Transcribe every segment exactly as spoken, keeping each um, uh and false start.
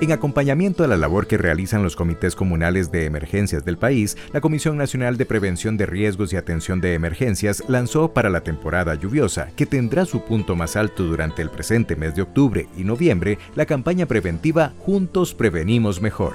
En acompañamiento a la labor que realizan los comités comunales de emergencias del país, la Comisión Nacional de Prevención de Riesgos y Atención de Emergencias lanzó para la temporada lluviosa, que tendrá su punto más alto durante el presente mes de octubre y noviembre, la campaña preventiva Juntos Prevenimos Mejor.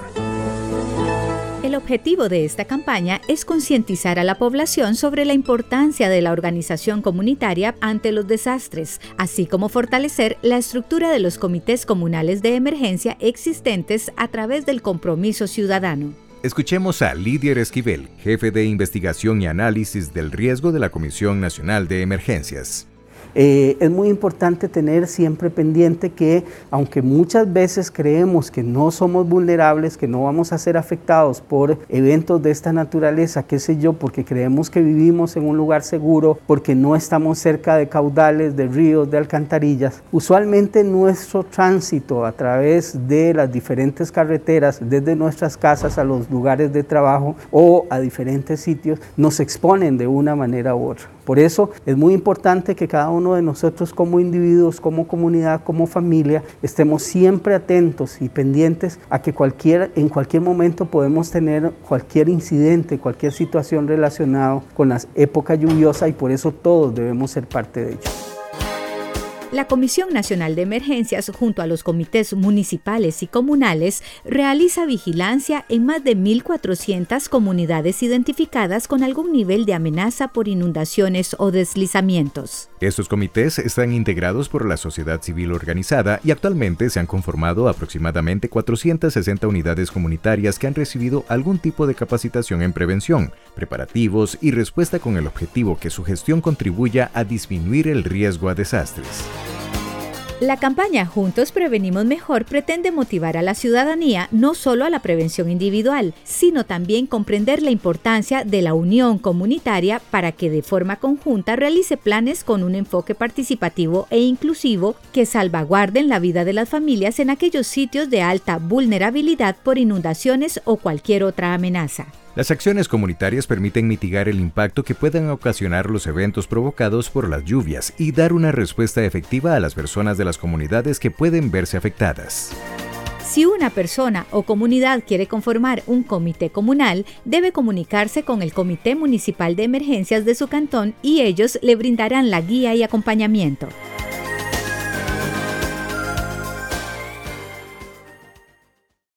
El objetivo de esta campaña es concientizar a la población sobre la importancia de la organización comunitaria ante los desastres, así como fortalecer la estructura de los comités comunales de emergencia existentes a través del compromiso ciudadano. Escuchemos a Lidier Esquivel, jefe de investigación y análisis del riesgo de la Comisión Nacional de Emergencias. Eh, es muy importante tener siempre pendiente que, aunque muchas veces creemos que no somos vulnerables, que no vamos a ser afectados por eventos de esta naturaleza, qué sé yo, porque creemos que vivimos en un lugar seguro, porque no estamos cerca de caudales, de ríos, de alcantarillas, usualmente nuestro tránsito a través de las diferentes carreteras, desde nuestras casas a los lugares de trabajo o a diferentes sitios, nos exponen de una manera u otra. Por eso es muy importante que cada uno de nosotros como individuos, como comunidad, como familia, estemos siempre atentos y pendientes a que cualquier, en cualquier momento podemos tener cualquier incidente, cualquier situación relacionada con la época lluviosa y por eso todos debemos ser parte de ello. La Comisión Nacional de Emergencias, junto a los comités municipales y comunales, realiza vigilancia en más de mil cuatrocientas comunidades identificadas con algún nivel de amenaza por inundaciones o deslizamientos. Estos comités están integrados por la sociedad civil organizada y actualmente se han conformado aproximadamente cuatrocientas sesenta unidades comunitarias que han recibido algún tipo de capacitación en prevención, preparativos y respuesta con el objetivo que su gestión contribuya a disminuir el riesgo a desastres. La campaña Juntos Prevenimos Mejor pretende motivar a la ciudadanía no solo a la prevención individual, sino también comprender la importancia de la unión comunitaria para que de forma conjunta realice planes con un enfoque participativo e inclusivo que salvaguarden la vida de las familias en aquellos sitios de alta vulnerabilidad por inundaciones o cualquier otra amenaza. Las acciones comunitarias permiten mitigar el impacto que puedan ocasionar los eventos provocados por las lluvias y dar una respuesta efectiva a las personas de las comunidades que pueden verse afectadas. Si una persona o comunidad quiere conformar un comité comunal, debe comunicarse con el Comité Municipal de Emergencias de su cantón y ellos le brindarán la guía y acompañamiento.